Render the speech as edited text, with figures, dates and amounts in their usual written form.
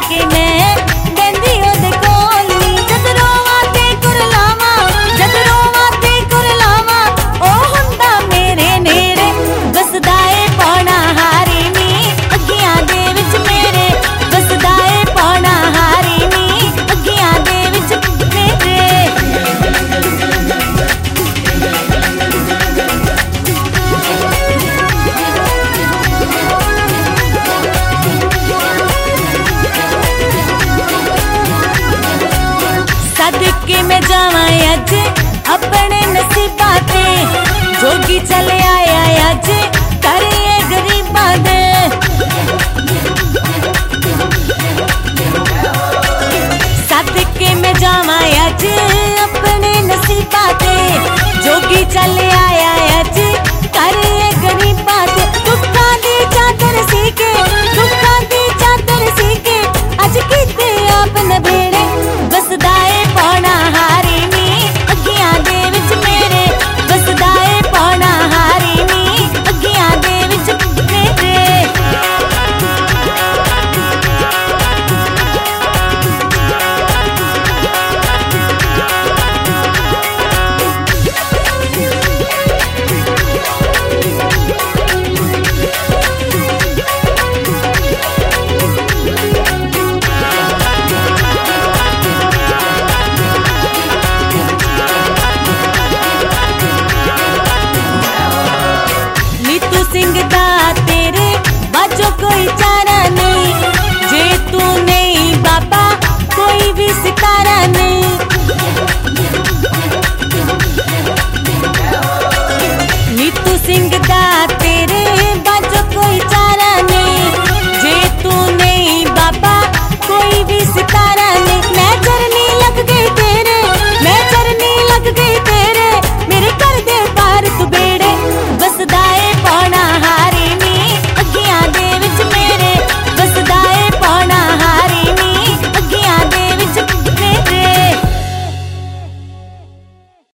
के मैं बंदी ओदे कोल नी जद रोवां ते कुरलावां जद रोवां ते कुरलावां ओ हुंदा मेरे नेड़े बसदा ए पौना हारी नी अखियां दे विच मेरे बसदा ए पौना हारी नी अखियां दे विच मेरे। सदके में जावां अज अपने नसीबा ते जोगी चले आया अज